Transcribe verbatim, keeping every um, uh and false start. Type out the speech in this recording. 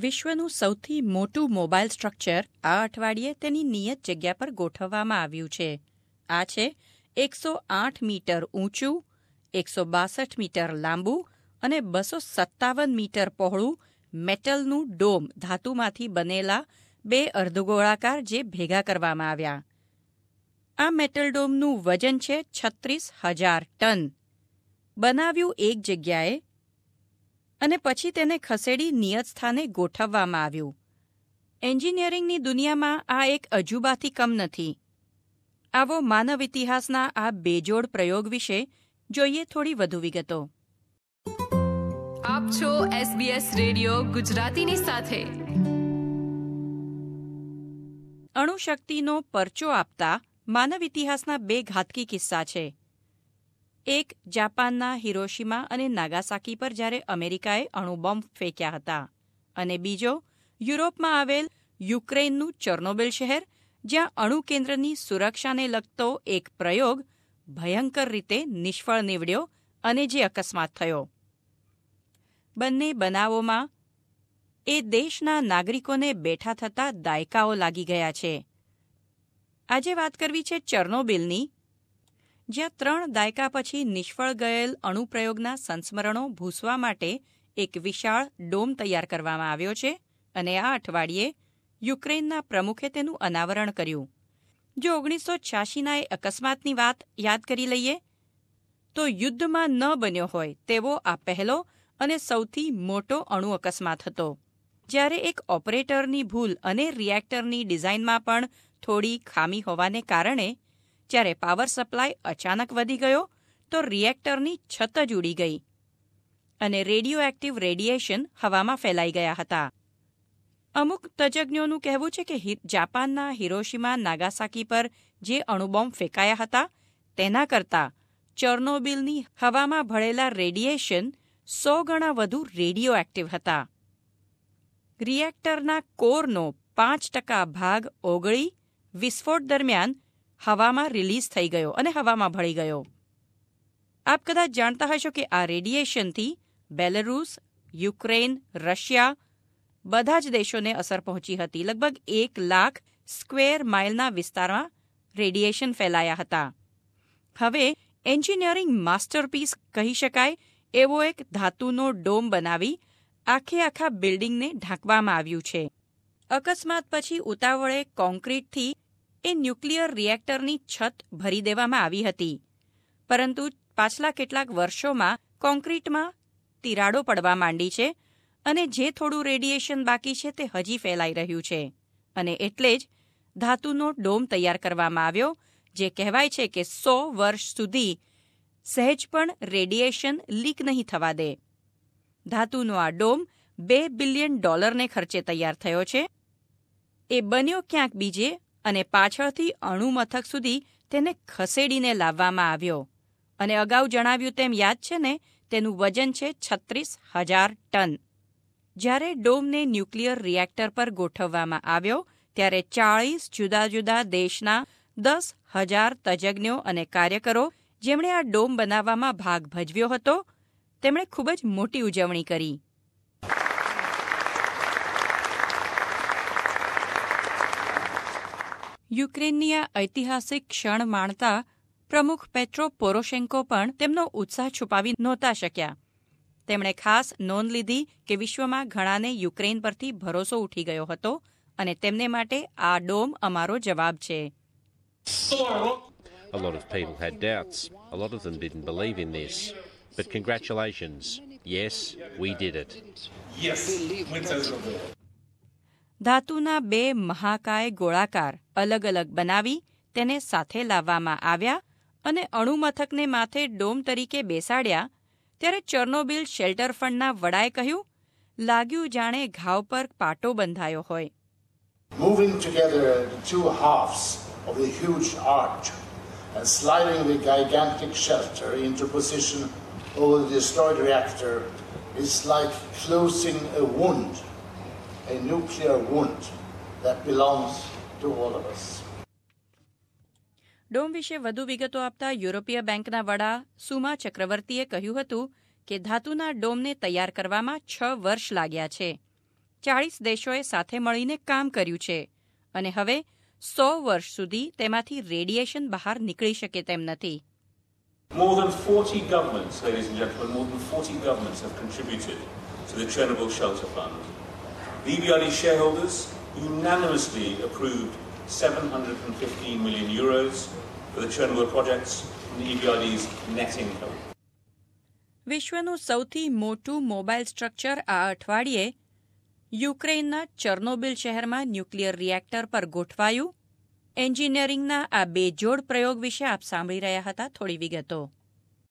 વિશ્વનું સૌથી મોટું મોબાઈલ સ્ટ્રક્ચર આ અઠવાડિયે તેની નિયત જગ્યા પર ગોઠવવામાં આવ્યું છે. આ છે એકસો આઠ મીટર ઊંચું, એકસો બાસઠ મીટર લાંબુ અને બસો સત્તાવન મીટર પહોળું મેટલનું ડોમ ધાતુમાંથી બનેલા બે અર્ધગોળાકાર જે ભેગા કરવામાં આવ્યા. આ મેટલ ડોમનું વજન છે છત્રીસ હજાર ટન. બનાવ્યું એક જગ્યાએ અને પછી તેને ખસેડી નિયત સ્થાને ગોઠવવામાં આવ્યું. એન્જિનિયરિંગની દુનિયામાં આ એક અજુબાથી કમ નથી. આવો માનવ ઇતિહાસના આ બેજોડ પ્રયોગ વિશે જોઈએ થોડી વધુ વિગતો. આપ છો એસબીએસ રેડિયો ગુજરાતીની સાથે. અણુશક્તિનો પરચો આપતા માનવ ઇતિહાસના બે ઘાતકી કિસ્સા છે. એક જાપાનના હિરોશિમા અને નાગાસાકી પર જ્યારે અમેરિકાએ અણુબોમ્બ ફેંક્યા હતા, અને બીજો યુરોપમાં આવેલ યુક્રેનનું ચર્નોબિલ શહેર, જ્યાં અણુ કેન્દ્રની સુરક્ષાને લગતો એક પ્રયોગ ભયંકર રીતે નિષ્ફળ નીવડ્યો અને જે અકસ્માત થયો. બંને બનાવોમાં એ દેશના નાગરિકોને બેઠા થતા દાયકાઓ લાગી ગયા છે. આજે વાત કરવી છે ચર્નોબિલની, જ્યાં ત્રણ દાયકા પછી નિષ્ફળ ગયેલ અણુપ્રયોગના સંસ્મરણો ભૂંસવા માટે એક વિશાળ ડોમ તૈયાર કરવામાં આવ્યો છે, અને આ અઠવાડિયે યુક્રેનના પ્રમુખે તેનું અનાવરણ કર્યું. જો ઓગણીસો છ્યાસીના એ અકસ્માતની વાત યાદ કરી લઈએ તો યુદ્ધમાં ન બન્યો હોય તેવો આ પહેલો અને સૌથી મોટો અણુ અકસ્માત હતો, જ્યારે એક ઓપરેટરની ભૂલ અને રિએક્ટરની ડિઝાઇનમાં પણ થોડી ખામી હોવાને કારણે જ્યારે પાવર સપ્લાય અચાનક વધી ગયો તો રિએક્ટરની છત જ ઉડી ગઈ અને રેડિયો એક્ટિવ રેડિયેશન હવામાં ફેલાઈ ગયા હતા. અમુક તજજ્ઞોનું કહેવું છે કે જાપાનના હિરોશિમા નાગાસાકી પર જે અણુબોમ્બ ફેંકાયા હતા તેના કરતાં ચર્નોબિલની હવામાં ભળેલા રેડિયેશન સો ગણા વધુ રેડિયો એક્ટિવ હતા. રિએક્ટરના કોરનો પાંચ ટકા ભાગ ઓગળી વિસ્ફોટ દરમિયાન હવામાં રિલીઝ થઈ ગયો અને હવામાં ભળી ગયો. આપ કદાચ જાણતા હશો કે આ રેડિયેશનથી બેલારુસ, યુક્રેન, રશિયા બધા જ દેશોને અસર પહોંચી હતી. લગભગ એક લાખ સ્ક્વેર માઇલના વિસ્તારમાં રેડિયેશન ફેલાયા હતા. હવે એન્જિનિયરિંગ માસ્ટરપીસ કહી શકાય એવો એક ધાતુનો ડોમ બનાવી આખે આખા બિલ્ડિંગને ઢાંકવામાં આવ્યું છે. અકસ્માત પછી ઉતાવળે કોન્ક્રીટથી એ ન્યુક્લિયર રિએક્ટરની છત ભરી દેવામાં આવી હતી, પરંતુ પાછલા કેટલાક વર્ષોમાં કોન્ક્રીટમાં તિરાડો પડવા માંડી છે અને જે થોડું રેડિયેશન બાકી છે તે હજી ફેલાઈ રહ્યું છે, અને એટલે જ ધાતુનો ડોમ તૈયાર કરવામાં આવ્યો, જે કહેવાય છે કે સો વર્ષ સુધી સહેજ પણ રેડિયેશન લીક નહીં થવા દે. ધાતુનો આ ડોમ બે બિલિયન ડોલરને ખર્ચે તૈયાર થયો છે. એ બન્યો ક્યાંક બીજે અને પાછળથી અણુમથક સુધી તેને ખસેડીને લાવવામાં આવ્યો, અને અગાઉ જણાવ્યું તેમ યાદ છે ને, તેનું વજન છે છત્રીસ હજાર ટન. જ્યારે ડોમને ન્યુક્લિયર રિએક્ટર પર ગોઠવવામાં આવ્યો ત્યારે ચાળીસ જુદા જુદા દેશના દસ હજાર તજજ્ઞો અને કાર્યકરો, જેમણે આ ડોમ બનાવવામાં ભાગ ભજવ્યો હતો, તેમણે ખૂબ જ મોટી ઉજવણી કરી. યુક્રેનની આ ઐતિહાસિક ક્ષણ માણતા પ્રમુખ પેટ્રો પોરોશેન્કો પણ તેમનો ઉત્સાહ છુપાવી નહોતા શક્યા. તેમણે ખાસ નોંધ લીધી કે વિશ્વમાં ઘણાને યુક્રેન પરથી ભરોસો ઉઠી ગયો હતો અને તેમને માટે આ ડોમ અમારો જવાબ છે. A lot of people had doubts. A lot of them didn't believe in this. But congratulations. Yes, we did it. Yes, ધાતુના બે મહાકાય ગોળાકાર અલગ અલગ બનાવી તેને સાથે લાવવામાં આવ્યા અને અણુમથકને માથે ડોમ તરીકે બેસાડ્યા ત્યારે ચર્નોબિલ શેલ્ટર ફંડના વડાએ કહ્યું, લાગ્યું જાણે ઘાવ પર પાટો બંધાયો હોય. Moving together the two halves of the huge arch and sliding the gigantic shelter into position over the destroyed reactor is like closing a wound, a nuclear wound that belongs to all of us. Dome વિશે વધુ વિગતો આપતા યુરોપીય બેંકના વડા સુમા ચક્રવર્તીએ કહ્યું હતું કે ધાતુના ડોમને તૈયાર કરવામાં છ વર્ષ લાગ્યા છે. ચાળીસ દેશોએ સાથે મળીને કામ કર્યું છે અને હવે સો વર્ષ સુધી તેમાંથી રેડિયેશન બહાર નીકળી શકે તેમ નથી. More than forty governments, ladies and gentlemen, more than forty governments have contributed to the Chernobyl Shelter Fund. The E B R D shareholders unanimously approved seven hundred fifteen million euros for the Chernobyl projects from the E B R D's net income. વિશ્વનું સૌથી મોટું mobile structure આ અઠવાડિયે યુક્રેનના Chernobyl શહેરમાં nuclear reactor પર ગોઠવાયું. એન્જિનિયરિંગના આ બેજોડ પ્રયોગ વિશે આપ સાંભળી રહ્યા હતા થોડી વિગતો.